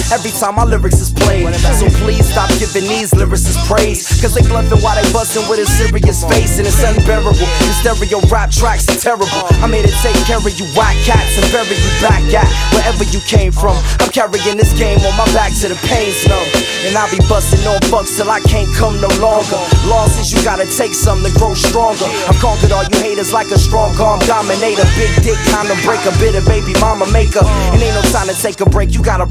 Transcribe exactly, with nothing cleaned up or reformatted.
every time my lyrics is played. So please stop giving these lyricists praise, cause they bluffing while they bustin' with a serious face. And it's unbearable, the stereo rap tracks are terrible. I'm here to take care of you whack cats and bury you back at wherever you came from. I'm carrying this game on my back till the pain's numb, and I'll be bustin' on bucks till I can't come no longer. Losses, you gotta take some to grow stronger. I've conquered all you haters like a strong arm dominator. Big dick, kinda break a bitter baby mama maker. And ain't no time to take a break, you gotta